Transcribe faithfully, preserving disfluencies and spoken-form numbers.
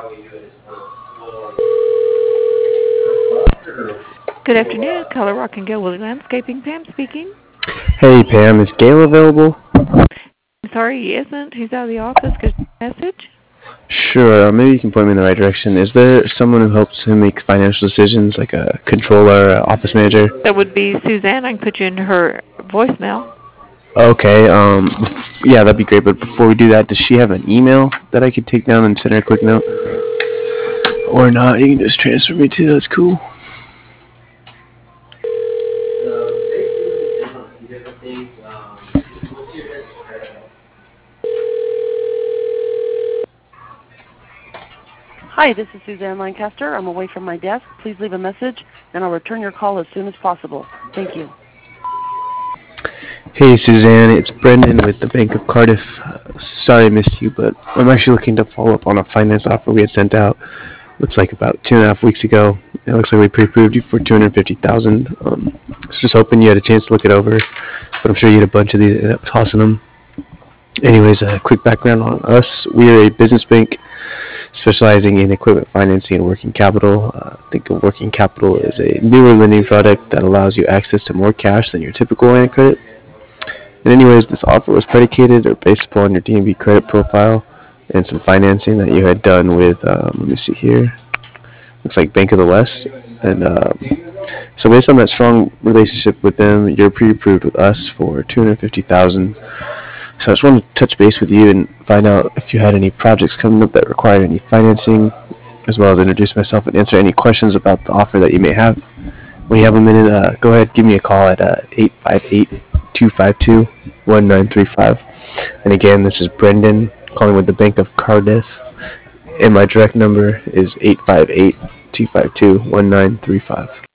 Good afternoon, Color Rock and Gale Woolly Landscaping. Pam speaking. Hey Pam, is Gail available? I'm sorry, he isn't. He's out of the office. Could you message? Sure, uh, maybe you can point me in the right direction. Is there someone who helps him make financial decisions, like a controller, a office manager? That would be Suzanne. I can put you into her voicemail. Okay, um, yeah, that'd be great. But before we do that, does she have an email that I could take down and send her a quick note? Or not, you can just transfer me to, that's cool. Hi, this is Suzanne Lancaster. I'm away from my desk. Please leave a message, and I'll return your call as soon as possible. Thank you. Hey Suzanne, it's Brendan with the Bank of Cardiff. Uh, sorry I missed you, but I'm actually looking to follow up on a finance offer we had sent out. Looks like about two and a half weeks ago. It looks like we pre-approved you for two hundred fifty thousand dollars. Um, I was just hoping you had a chance to look it over, but I'm sure you had a bunch of these and ended up tossing them. Anyways, a quick background on us. We are a business bank specializing in equipment financing and working capital. Uh, think of working capital as a newer lending product that allows you access to more cash than your typical line of credit. And anyways, this offer was predicated or based upon your D N B credit profile and some financing that you had done with, um, let me see here, looks like Bank of the West. And um, so based on that strong relationship with them, you're pre-approved with us for two hundred fifty thousand dollars. So I just wanted to touch base with you and find out if you had any projects coming up that require any financing, as well as introduce myself and answer any questions about the offer that you may have. When you have a minute, uh, go ahead, give me a call at uh, eight five eight, two five two, one nine three five. And again, this is Brendan calling with the Bank of Cardiff, and my direct number is eight five eight, two five two, one nine three five.